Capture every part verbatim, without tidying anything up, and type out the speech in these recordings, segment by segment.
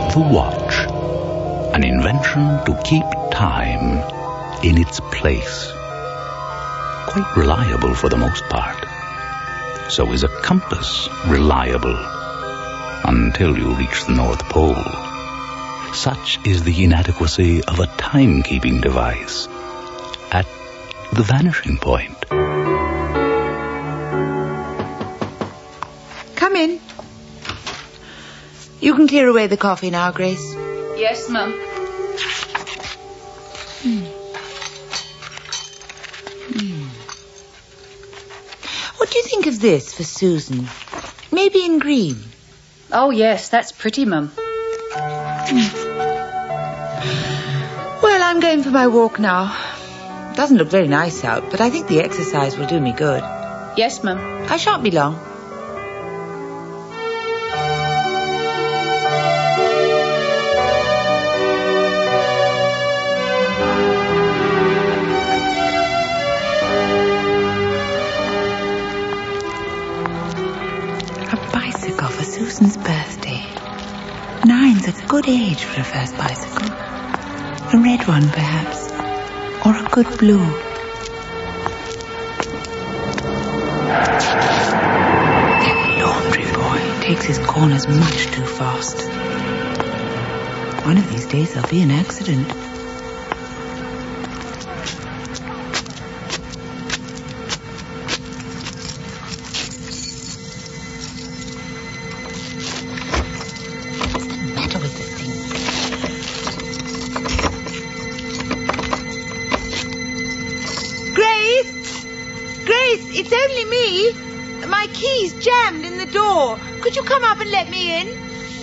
The watch. An invention to keep time in its place. Quite reliable for the most part. So is a compass reliable until you reach the North Pole. Such is the inadequacy of a timekeeping device at the vanishing point. Come in. You can clear away the coffee now, Grace. Yes, Mum. Hmm. Hmm. What do you think of this for Susan? Maybe in green. Oh, yes, that's pretty, Mum. Hmm. Well, I'm going for my walk now. Doesn't look very nice out, but I think the exercise will do me good. Yes, Mum. I shan't be long. For Susan's birthday. Nine's a good age for a first bicycle. A red one, perhaps. Or a good blue. That laundry boy takes his corners much too fast. One of these days there'll be an accident. It's only me. My key's jammed in the door. Could you come up and let me in?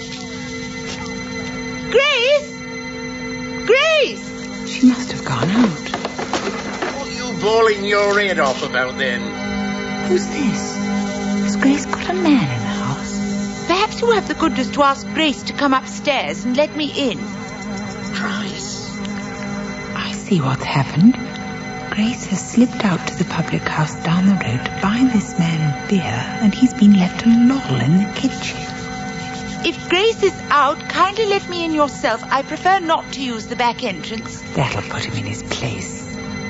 Grace? Grace? She must have gone out. What are you bawling your head off about then? Who's this? Has Grace got a man in the house? Perhaps you have the goodness to ask Grace to come upstairs and let me in. Grace. I see what's happened. Grace has slipped out to the public house down the road to buy this man beer, and he's been left to loll in the kitchen. If Grace is out, kindly let me in yourself. I prefer not to use the back entrance. That'll put him in his place.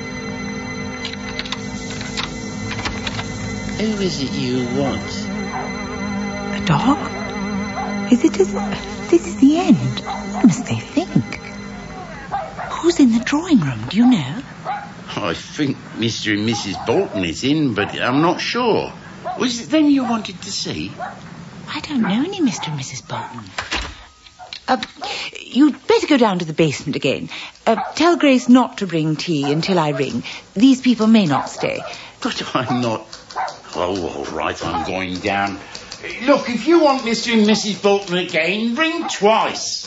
Who is it you want? A dog? Is it as... This is the end. What must they think? Who's in the drawing room, do you know? I think Mister and Missus Bolton is in, but I'm not sure. Was it them you wanted to see? I don't know any Mister and Missus Bolton. Uh, you'd better go down to the basement again. Uh, tell Grace not to bring tea until I ring. These people may not stay. But I'm not... Oh, all right, I'm going down. Look, if you want Mister and Missus Bolton again, ring twice.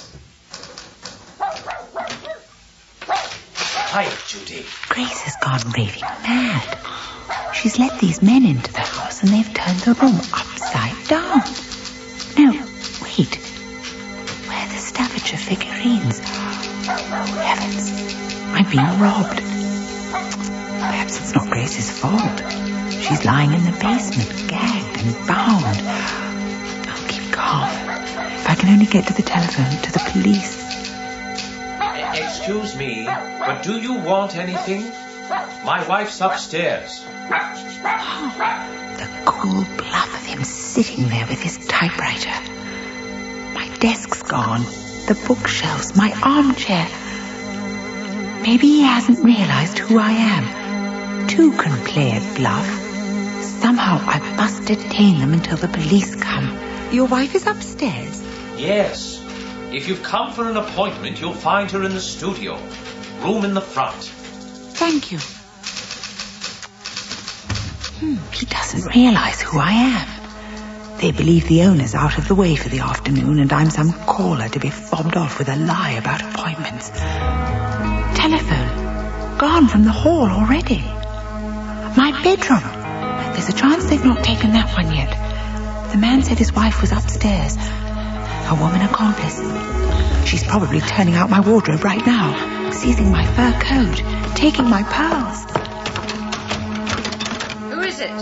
Hi, Judy. Grace has gone raving mad. She's let these men into the house and they've turned the room upside down. No, wait. Where are the Staffordshire figurines? Heavens, I've been robbed. Perhaps it's not Grace's fault. She's lying in the basement, gagged and bound. I'll keep calm. If I can only get to the telephone, to the police. Excuse me, but do you want anything? My wife's upstairs. Oh, the cool bluff of him sitting there with his typewriter. My desk's gone, the bookshelves, my armchair. Maybe he hasn't realized who I am. Two can play at bluff. Somehow I must detain them until the police come. Your wife is upstairs? Yes. If you've come for an appointment, you'll find her in the studio. Room in the front. Thank you. Hmm, he doesn't realize who I am. They believe the owner's out of the way for the afternoon and I'm some caller to be fobbed off with a lie about appointments. Telephone. Gone from the hall already. My bedroom. There's a chance they've not taken that one yet. The man said his wife was upstairs. A woman accomplice. She's probably turning out my wardrobe right now, seizing my fur coat, taking my pearls. Who is it?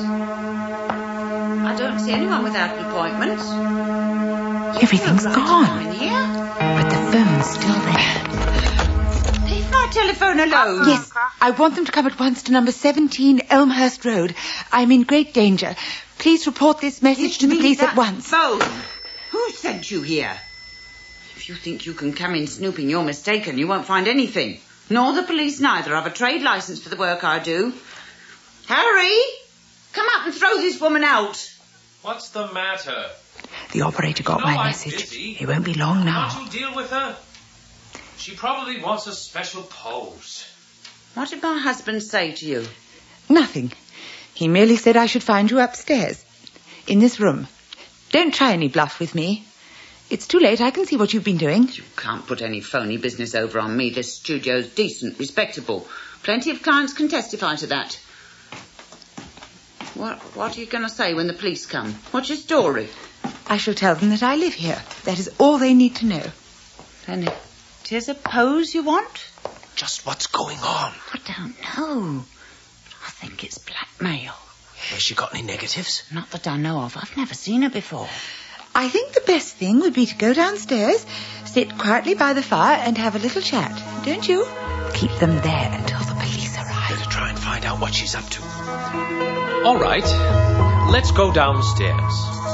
I don't see anyone without an appointment. Everything's right gone. In here. But the phone's still there. Leave my telephone alone. Yes, I want them to come at once to number seventeen Elmhurst Road. I'm in great danger. Please report this message to the police at once. Phone. Who sent you here? If you think you can come in snooping, you're mistaken. You won't find anything. Nor the police neither. I've a trade licence for the work I do. Harry, come up and throw this woman out. What's the matter? The operator got No, my I'm message. busy. It won't be long now. Can't you deal with her? She probably wants a special pose. What did my husband say to you? Nothing. He merely said I should find you upstairs. In this room. Don't try any bluff with me. It's too late. I can see what you've been doing. You can't put any phony business over on me. This studio's decent, respectable. Plenty of clients can testify to that. What, what are you going to say when the police come? What's your story? I shall tell them that I live here. That is all they need to know. Then it is a pose you want? Just what's going on? I don't know. I think it's blackmail. Has she got any negatives? Not that I know of. I've never seen her before. I think the best thing would be to go downstairs, sit quietly by the fire and have a little chat. Don't you? Keep them there until the police arrive. Better try and find out what she's up to. All right. Let's go downstairs.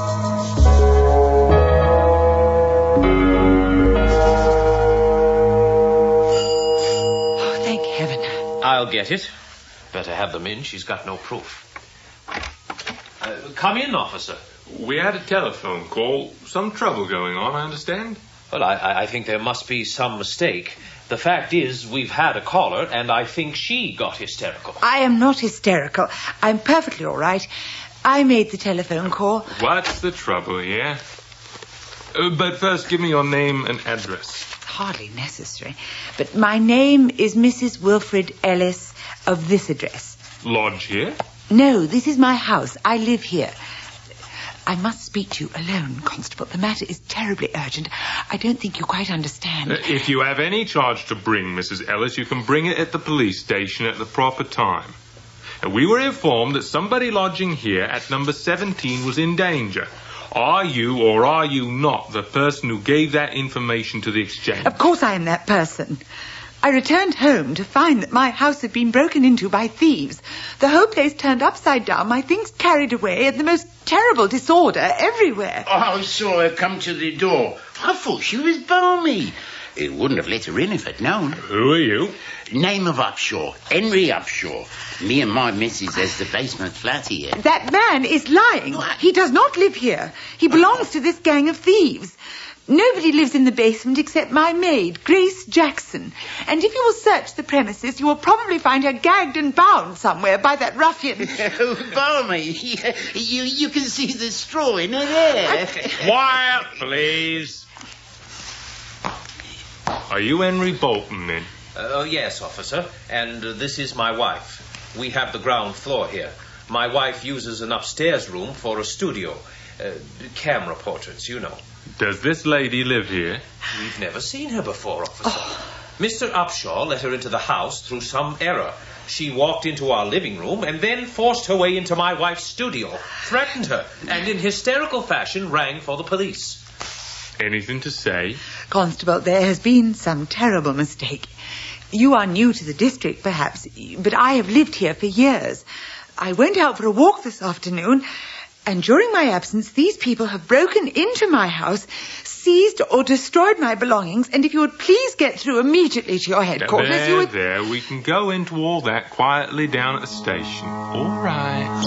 Oh, thank heaven. I'll get it. Better have them in. She's got no proof. Uh, come in, officer. We had a telephone call. Some trouble going on, I understand. Well, I, I think there must be some mistake. The fact is, we've had a caller, and I think she got hysterical. I am not hysterical. I'm perfectly all right. I made the telephone call. What's the trouble here? Uh, but first, give me your name and address. Hardly necessary. But my name is Missus Wilfred Ellis of this address. Lodge here? No, this is my house. I live here. I must speak to you alone, Constable. The matter is terribly urgent. I don't think you quite understand. Uh, if you have any charge to bring, Missus Ellis, you can bring it at the police station at the proper time. Uh, we were informed that somebody lodging here at number seventeen was in danger. Are you or are you not the person who gave that information to the exchange? Of course I am that person. I returned home to find that my house had been broken into by thieves. The whole place turned upside down, my things carried away, and the most terrible disorder everywhere. Oh, I saw her come to the door. I thought she was balmy. It wouldn't have let her in if I'd known. Who are you? Name of Upshaw. Henry Upshaw. Me and my missus has the basement flat here. That man is lying. He does not live here. He belongs to this gang of thieves. Nobody lives in the basement except my maid, Grace Jackson. And if you will search the premises, you will probably find her gagged and bound somewhere by that ruffian. Oh, balmy. You, you can see the straw in her hair. Quiet, please. Are you Henry Bolton, then? Uh, yes, officer. And uh, this is my wife. We have the ground floor here. My wife uses an upstairs room for a studio. Uh, camera portraits, you know. Does this lady live here? We've never seen her before, officer. Oh. Mister Upshaw let her into the house through some error. She walked into our living room and then forced her way into my wife's studio, threatened her, and in hysterical fashion rang for the police. Anything to say? Constable, there has been some terrible mistake. You are new to the district, perhaps, but I have lived here for years. I went out for a walk this afternoon, and during my absence, these people have broken into my house, seized or destroyed my belongings, and if you would please get through immediately to your headquarters, there, you would... There, we can go into all that quietly down at the station. All right.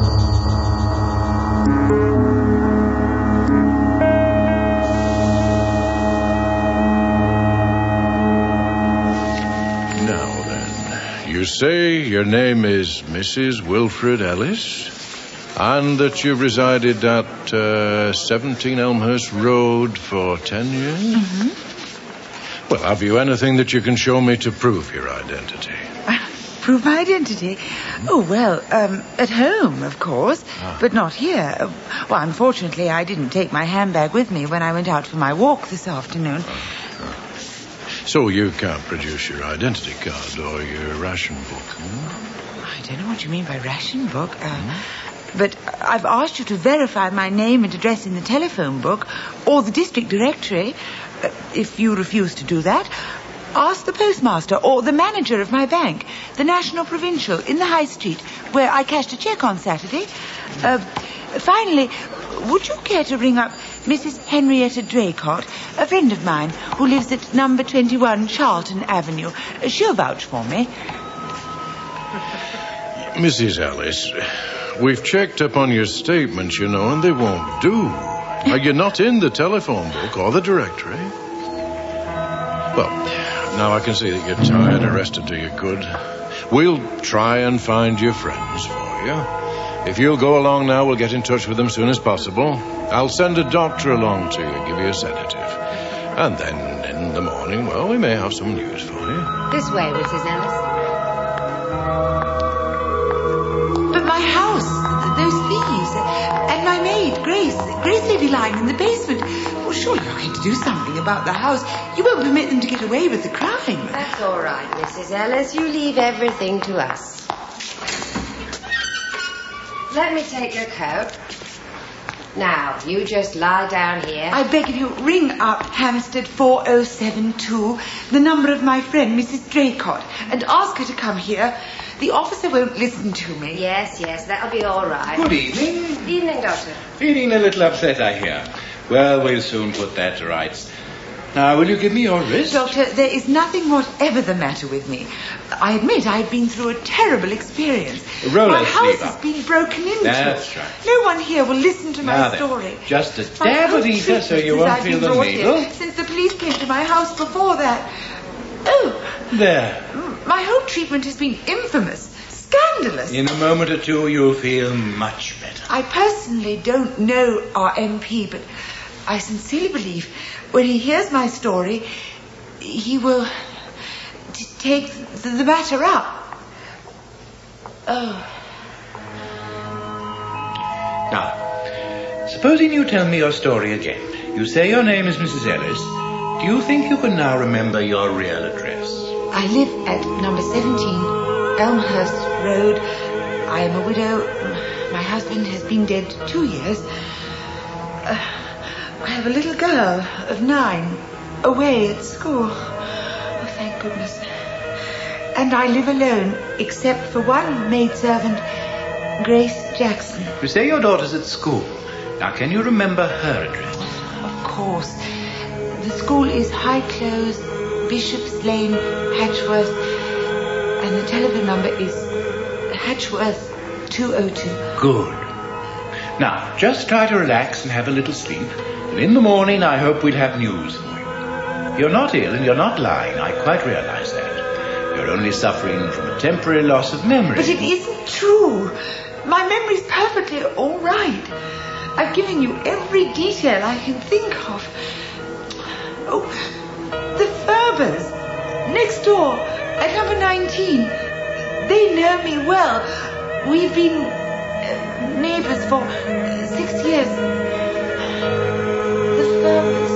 Now then, you say your name is Missus Wilfred Ellis? And that you resided at uh, seventeen Elmhurst Road for ten years? Mm-hmm. Well, have you anything that you can show me to prove your identity? Prove my identity? Oh, well, um, at home, of course, ah. but not here. Well, unfortunately, I didn't take my handbag with me when I went out for my walk this afternoon. Oh, sure. So you can't produce your identity card or your ration book, hmm? I don't know what you mean by ration book. Uh, hmm? But I've asked you to verify my name and address in the telephone book or the district directory. Uh, if you refuse to do that, ask the postmaster or the manager of my bank, the National Provincial, in the High Street, where I cashed a cheque on Saturday. Uh, finally, would you care to ring up Missus Henrietta Draycott, a friend of mine who lives at number twenty-one Charlton Avenue? She'll vouch for me. Missus Ellis, we've checked up on your statements, you know, and they won't do. Are you not in the telephone book or the directory? Well, now I can see that you're tired and rested to your good. We'll try and find your friends for you. If you'll go along now, we'll get in touch with them as soon as possible. I'll send a doctor along to you, give you a sedative. And then in the morning, well, we may have some news for you. This way, Missus Ellis. But my house, those thieves, and my maid, Grace. Grace may be lying in the basement. Well, surely you're going to do something about the house. You won't permit them to get away with the crime. That's all right, Missus Ellis. You leave everything to us. Let me take your coat. Now, you just lie down here. I beg of you, ring up Hampstead four oh seven two, the number of my friend, Missus Draycott, and ask her to come here. The officer won't listen to me. Yes, yes, that'll be all right. Good evening. Evening, Doctor. Feeling a little upset, I hear. Well, we'll soon put that to rights. Now, will you give me your wrist? Doctor, there is nothing whatever the matter with me. I admit I've been through a terrible experience. Roll my it, house sleep has up. been broken into. That's right. No one here will listen to my Now then, story. just a My dab whole of ether so treatment you since won't I've feel been the brought needle. here, since the police came to my house before that. Oh, There. my whole treatment has been infamous, scandalous. In a moment or two, you'll feel much better. I personally don't know our M P, but I sincerely believe when he hears my story, he will t- take the, the matter up. Oh. Now, supposing you tell me your story again. You say your name is Missus Ellis. Do you think you can now remember your real address? I live at number seventeen Elmhurst Road. I am a widow. My husband has been dead two years. Uh, I have a little girl of nine away at school. Oh, thank goodness. And I live alone, except for one maidservant, Grace Jackson. You say your daughter's at school. Now, can you remember her address? Of course. The school is High Close, Bishop's Lane, Hatchworth, and the telephone number is Hatchworth two oh two. Good. Now, just try to relax and have a little sleep. And in the morning, I hope we'll have news for you. You're not ill and you're not lying. I quite realize that. You're only suffering from a temporary loss of memory. But it isn't true. My memory's perfectly all right. I've given you every detail I can think of. Oh, the Ferbers, next door, at number nineteen. They know me well. We've been uh, neighbors for uh, six years. The Ferbers.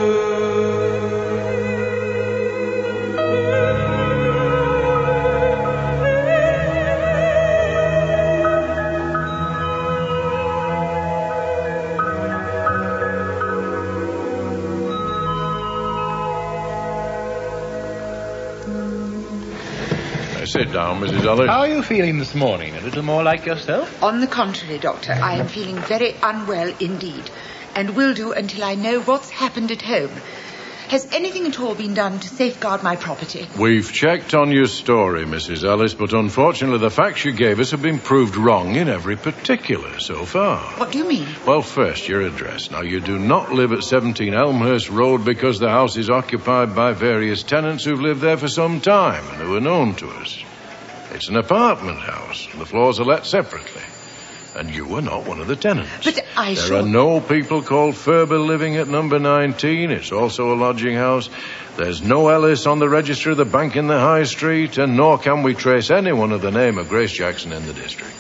Sit down, Missus Ellis. How are you feeling this morning? A little more like yourself? On the contrary, Doctor, I am feeling very unwell indeed, and will do until I know what's happened at home. Has anything at all been done to safeguard my property? We've checked on your story, Missus Ellis, but unfortunately the facts you gave us have been proved wrong in every particular so far. What do you mean? Well, first, your address. Now, you do not live at seventeen Elmhurst Road because the house is occupied by various tenants who've lived there for some time and who are known to us. It's an apartment house, and the floors are let separately. And you are not one of the tenants. But I There sure... are no people called Ferber living at number nineteen. It's also a lodging house. There's no Ellis on the register of the bank in the High Street, and nor can we trace anyone of the name of Grace Jackson in the district.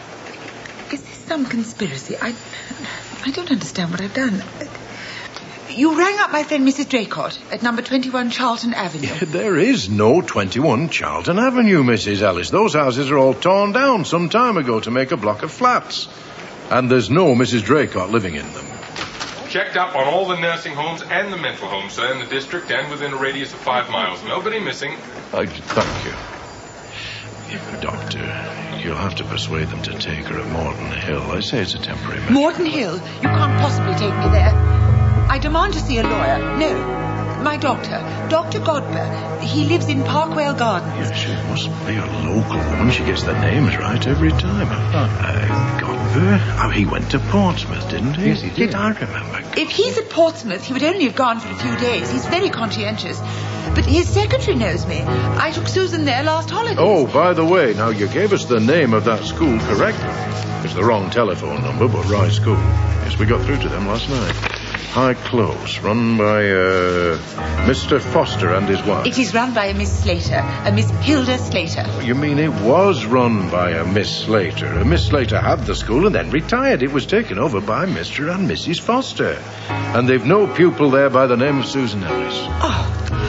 Is this some conspiracy? I, I don't understand what I've done. You rang up my friend Missus Draycott at number twenty-one Charlton Avenue. There is no twenty-one Charlton Avenue, Missus Ellis. Those houses are all torn down some time ago to make a block of flats. And there's no Missus Draycott living in them. Checked up on all the nursing homes and the mental homes, sir, in the district and within a radius of five miles. Nobody missing. I thank you. Doctor, you'll have to persuade them to take her at Morton Hill. I say it's a temporary measure. Morton Hill? You can't possibly take me there. I demand to see a lawyer. No, my doctor, Doctor Godber. He lives in Parkwell Gardens. Yes, she must be a local woman. She gets the names right every time. Uh, Godber? Oh, he went to Portsmouth, didn't he? Yes, he did. I remember. If he's at Portsmouth, he would only have gone for a few days. He's very conscientious. But his secretary knows me. I took Susan there last holiday. Oh, by the way, now you gave us the name of that school correctly. It's the wrong telephone number, but right school. Yes, we got through to them last night. High Close, run by uh, Mister Foster and his wife. It is run by a Miss Slater, a Miss Hilda Slater. You mean it was run by a Miss Slater? A Miss Slater had the school and then retired. It was taken over by Mister and Missus Foster. And they've no pupil there by the name of Susan Ellis. Oh.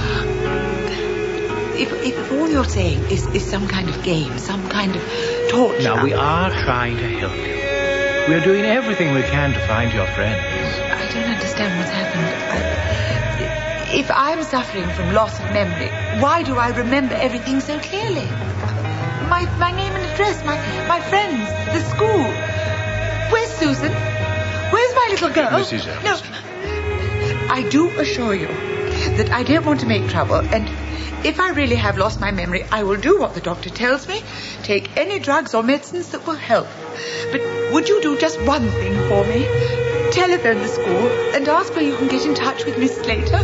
If, if all you're saying is, is some kind of game, some kind of torture... Now, we are trying to help you. We're doing everything we can to find your friends. I don't understand what's happened. I, if I'm suffering from loss of memory, why do I remember everything so clearly? My my name and address, my, my friends, the school. Where's Susan? Where's my little girl? Missus Ellis. No, I do assure you that I don't want to make trouble, and if I really have lost my memory, I will do what the doctor tells me, take any drugs or medicines that will help. But would you do just one thing for me? Telephone the school and ask where you can get in touch with Miss Slater.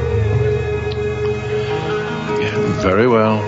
Yeah, very well.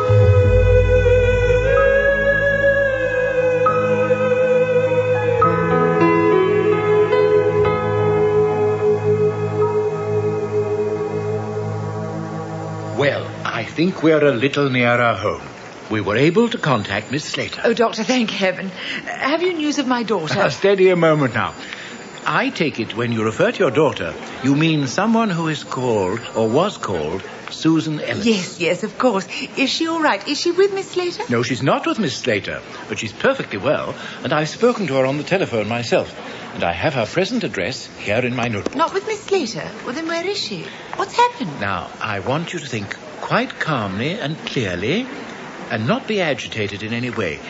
Well, I think we're a little nearer home. We were able to contact Miss Slater. Oh, Doctor, thank heaven. Have you news of my daughter? Uh, steady a moment now. I take it when you refer to your daughter, you mean someone who is called, or was called, Susan Ellis. Yes, yes, of course. Is she all right? Is she with Miss Slater? No, she's not with Miss Slater, but she's perfectly well, and I've spoken to her on the telephone myself, and I have her present address here in my notebook. Not with Miss Slater? Well, then where is she? What's happened? Now, I want you to think quite calmly and clearly, and not be agitated in any way.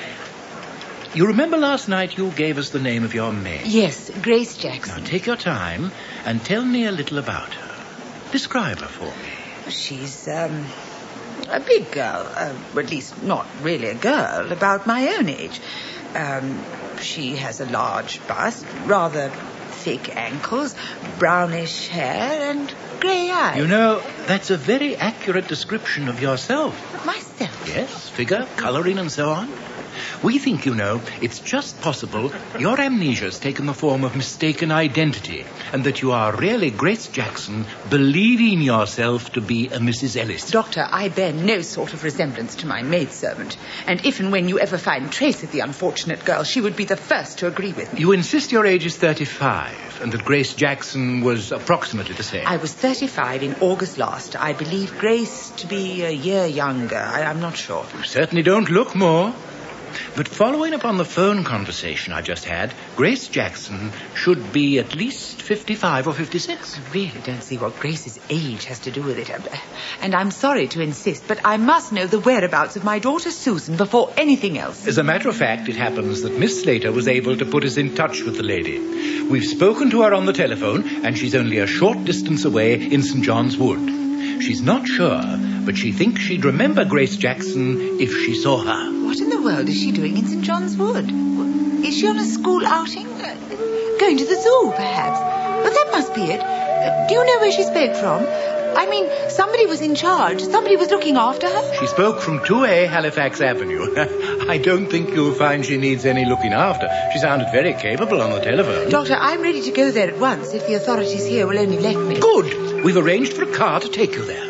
You remember last night you gave us the name of your maid? Yes, Grace Jackson. Now, take your time and tell me a little about her. Describe her for me. She's, um, a big girl. Uh, or at least not really a girl, about my own age. Um, she has a large bust, rather thick ankles, brownish hair, and grey eyes. You know, that's a very accurate description of yourself. Myself? Yes, figure, colouring, and so on. We think, you know, it's just possible your amnesia's taken the form of mistaken identity, and that you are really Grace Jackson, believing yourself to be a Missus Ellis. Doctor, I bear no sort of resemblance to my maidservant, and if and when you ever find trace of the unfortunate girl, she would be the first to agree with me. You insist your age is thirty-five, and that Grace Jackson was approximately the same. I was thirty-five in August last. I believe Grace to be a year younger. I, I'm not sure. You certainly don't look more. But following upon the phone conversation I just had, Grace Jackson should be at least fifty-five or fifty-six. I really don't see what Grace's age has to do with it. And I'm sorry to insist, but I must know the whereabouts of my daughter Susan before anything else. As a matter of fact, it happens that Miss Slater was able to put us in touch with the lady. We've spoken to her on the telephone, and she's only a short distance away in Saint John's Wood. She's not sure, but she thinks she'd remember Grace Jackson if she saw her. What in the world is she doing in Saint John's Wood? Is she on a school outing? Uh, going to the zoo, perhaps? But that must be it. Uh, do you know where she spoke from? I mean, somebody was in charge. Somebody was looking after her. She spoke from two A Halifax Avenue. I don't think you'll find she needs any looking after. She sounded very capable on the telephone. Doctor, I'm ready to go there at once if the authorities here will only let me. Good. We've arranged for a car to take you there.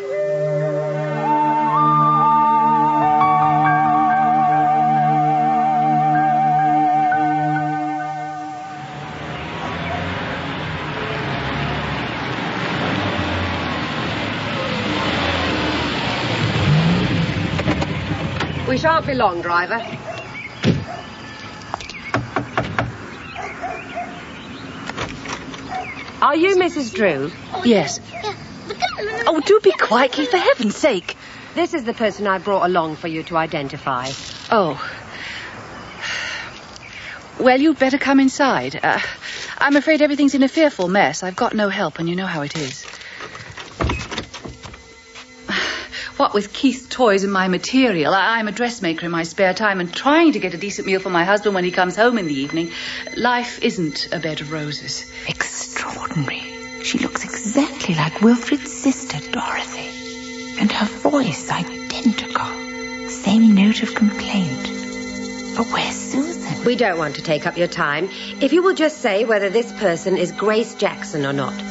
We shan't be long, driver. Are you Missus Drew? Yes. Oh, do be quiet, Keith, for heaven's sake. This is the person I brought along for you to identify. Oh. Well, you'd better come inside. Uh, I'm afraid everything's in a fearful mess. I've got no help, and you know how it is. What with Keith's toys and my material, I- I'm a dressmaker in my spare time and trying to get a decent meal for my husband when he comes home in the evening. Life isn't a bed of roses. Extraordinary. She looks exactly like Wilfred's sister, Dorothy. And her voice identical. Same note of complaint. But where's Susan? We don't want to take up your time. If you will just say whether this person is Grace Jackson or not.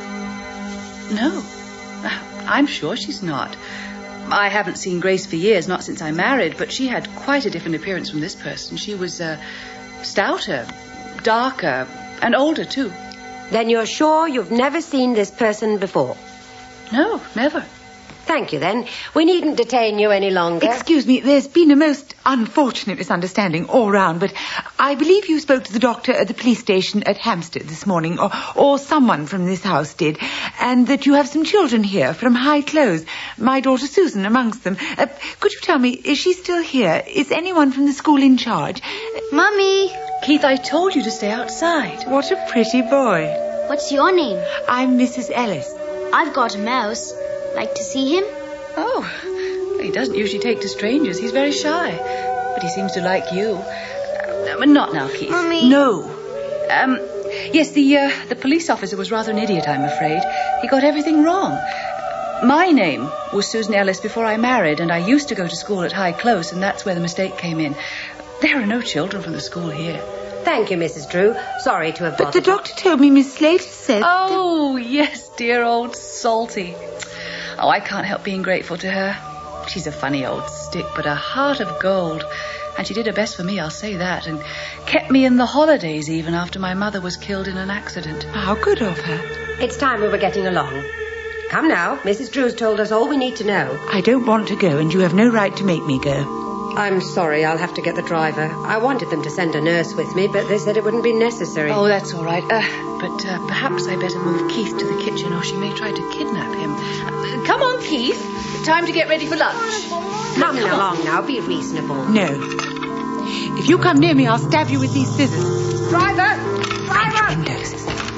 No. I'm sure she's not. I haven't seen Grace for years, not since I married, but she had quite a different appearance from this person. She was uh, stouter, darker, and older, too. Then you're sure you've never seen this person before? No, never. Thank you, then. We needn't detain you any longer. Excuse me, there's been a most unfortunate misunderstanding all round, but I believe you spoke to the doctor at the police station at Hampstead this morning, or, or someone from this house did, and that you have some children here from High Close, my daughter Susan amongst them. Uh, could you tell me, is she still here? Is anyone from the school in charge? Mummy! Keith, I told you to stay outside. What a pretty boy. What's your name? I'm Missus Ellis. I've got a mouse. Like to see him? Oh, he doesn't usually take to strangers. He's very shy. But he seems to like you. Uh, not now, Keith. Mummy. No. Um, yes, the, uh, the police officer was rather an idiot, I'm afraid. He got everything wrong. My name was Susan Ellis before I married, and I used to go to school at High Close, and that's where the mistake came in. There are no children from the school here. Thank you, Missus Drew. Sorry to have bothered. But the doctor told me Miss Slater said... Oh, yes, dear old Salty. Oh, I can't help being grateful to her. She's a funny old stick, but a heart of gold. And she did her best for me, I'll say that, and kept me in the holidays even after my mother was killed in an accident. How good of her. It's time we were getting along. Come now, Missus Drew's told us all we need to know. I don't want to go, and you have no right to make me go. I'm sorry, I'll have to get the driver. I wanted them to send a nurse with me, but they said it wouldn't be necessary. Oh, that's all right. Uh, but uh, perhaps I better move Keith to the kitchen, or she may try to kidnap him. Uh, come on, Keith. Time to get ready for lunch. Coming along now, be reasonable. No. If you come near me, I'll stab you with these scissors. Driver! Driver! Windows.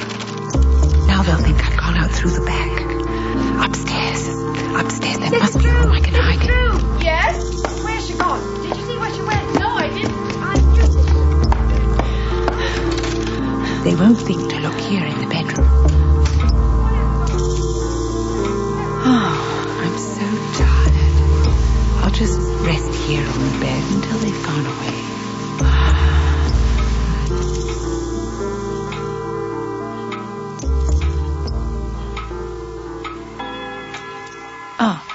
Now they'll think I've gone out through the back. Upstairs. Upstairs. There must be room I can hide in. Yes? Where's she gone? Did you see where she went? No, I didn't. I just... They won't think to look here in the bedroom. Oh, I'm so tired. I'll just rest here on the bed until they've gone away. Oh.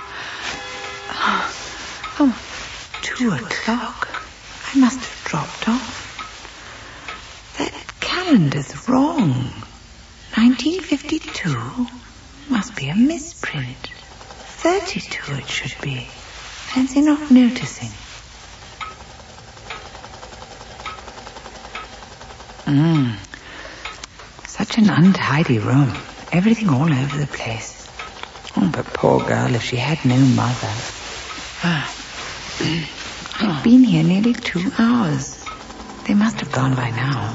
Oh. Oh. Two o'clock. I must have dropped off. That calendar's wrong. nineteen fifty-two must be a misprint. thirty-two it should be. Fancy not noticing. Mmm. Such an untidy room. Everything all over the place. Oh, but poor girl, if she had no mother. Ah. I've been here nearly two hours. They must have gone by now.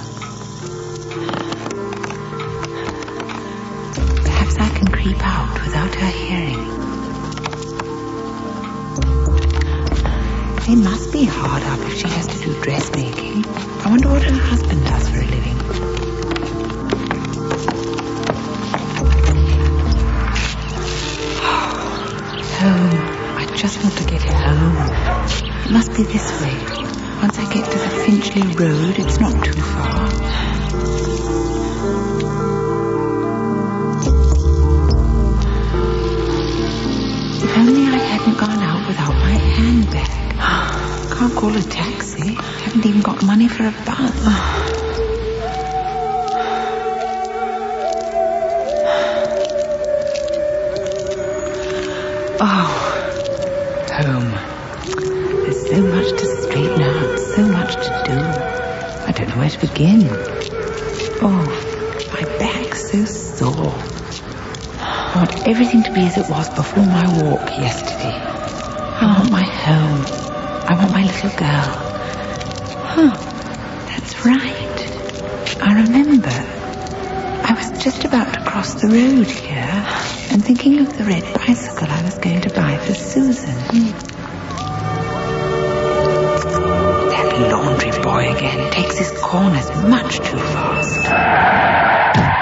Perhaps I can creep out without her hearing. They must be hard up if she has to do dressmaking. I wonder what her husband does for a living. Home. I just want to get home. It must be this way. Once I get to the Finchley Road, it's not too far. If only I hadn't gone out without my handbag. Can't call a taxi. Haven't even got money for a bus. Oh, home. There's So much to straighten out, so much to do. I don't know where to begin. Oh, my back's so sore. I want everything to be as it was before my walk yesterday. I want my home. I want my little girl. Huh, that's right. I remember. I was just about to cross the road here and thinking of the red bicycle I was going to buy for Susan. That laundry boy again takes his corners much too fast.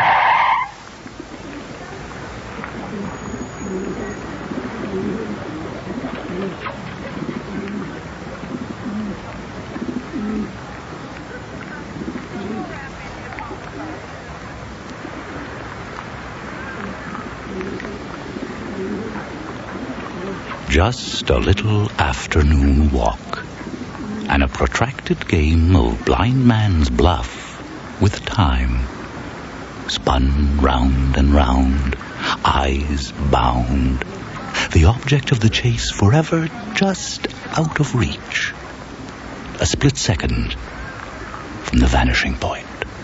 Just a little afternoon walk, and a protracted game of blind man's bluff with time. Spun round and round, eyes bound, the object of the chase forever just out of reach. A split second from the vanishing point.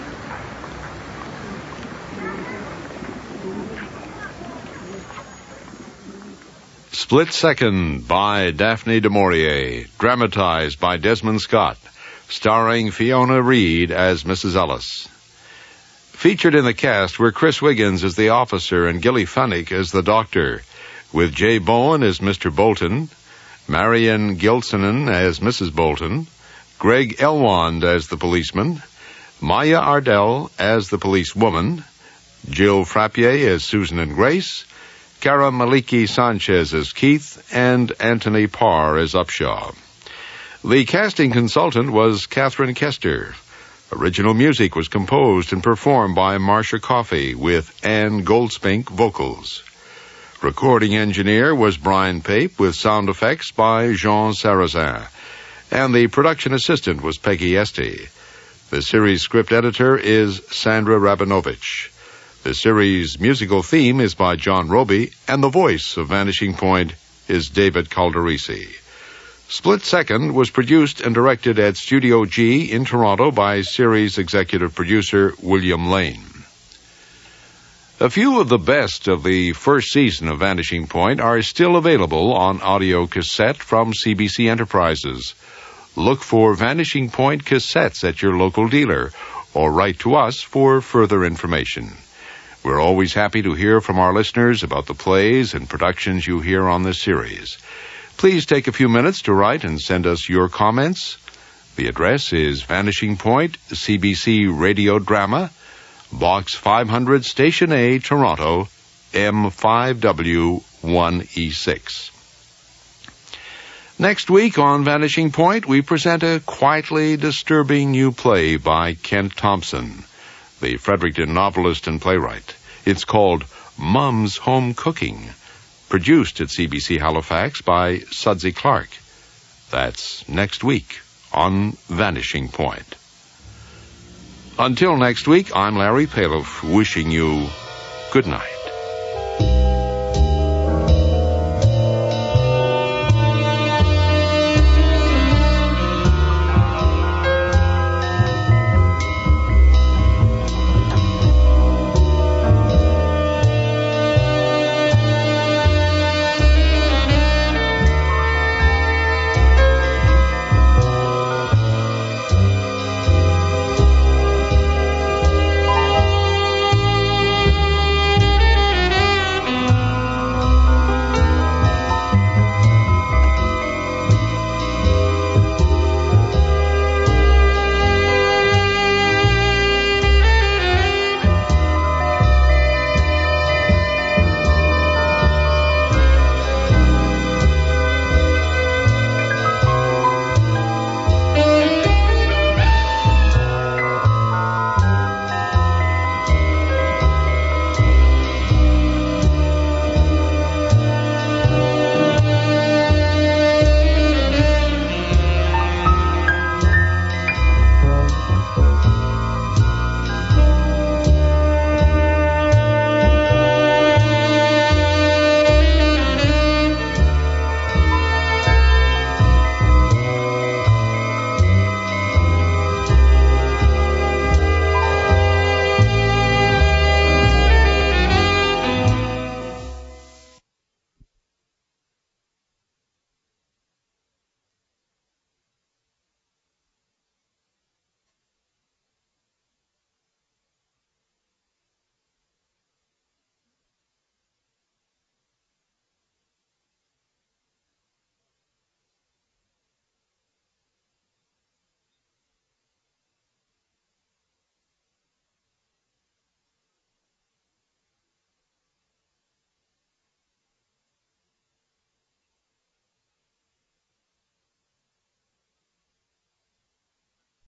Split Second by Daphne du Maurier, dramatized by Desmond Scott, starring Fiona Reed as Missus Ellis. Featured in the cast were Chris Wiggins as the officer and Gilly Funnick as the doctor, with Jay Bowen as Mister Bolton, Marion Gilsonen as Missus Bolton, Greg Elwand as the policeman, Maya Ardell as the policewoman, Jill Frappier as Susan and Grace, Cara Maliki Sanchez as Keith, and Anthony Parr as Upshaw. The casting consultant was Catherine Kester. Original music was composed and performed by Marcia Coffey with Ann Goldspink vocals. Recording engineer was Brian Pape with sound effects by Jean Sarrazin. And the production assistant was Peggy Esty. The series script editor is Sandra Rabinovich. The series' musical theme is by John Roby, and the voice of Vanishing Point is David Calderisi. Split Second was produced and directed at Studio G in Toronto by series executive producer William Lane. A few of the best of the first season of Vanishing Point are still available on audio cassette from C B C Enterprises. Look for Vanishing Point cassettes at your local dealer, or write to us for further information. We're always happy to hear from our listeners about the plays and productions you hear on this series. Please take a few minutes to write and send us your comments. The address is Vanishing Point, C B C Radio Drama, Box five hundred, Station A, Toronto, M five W one E six. Next week on Vanishing Point, we present a quietly disturbing new play by Kent Thompson, the Fredericton novelist and playwright. It's called Mum's Home Cooking, produced at C B C Halifax by Sudsy Clark. That's next week on Vanishing Point. Until next week, I'm Larry Paloff, wishing you good night.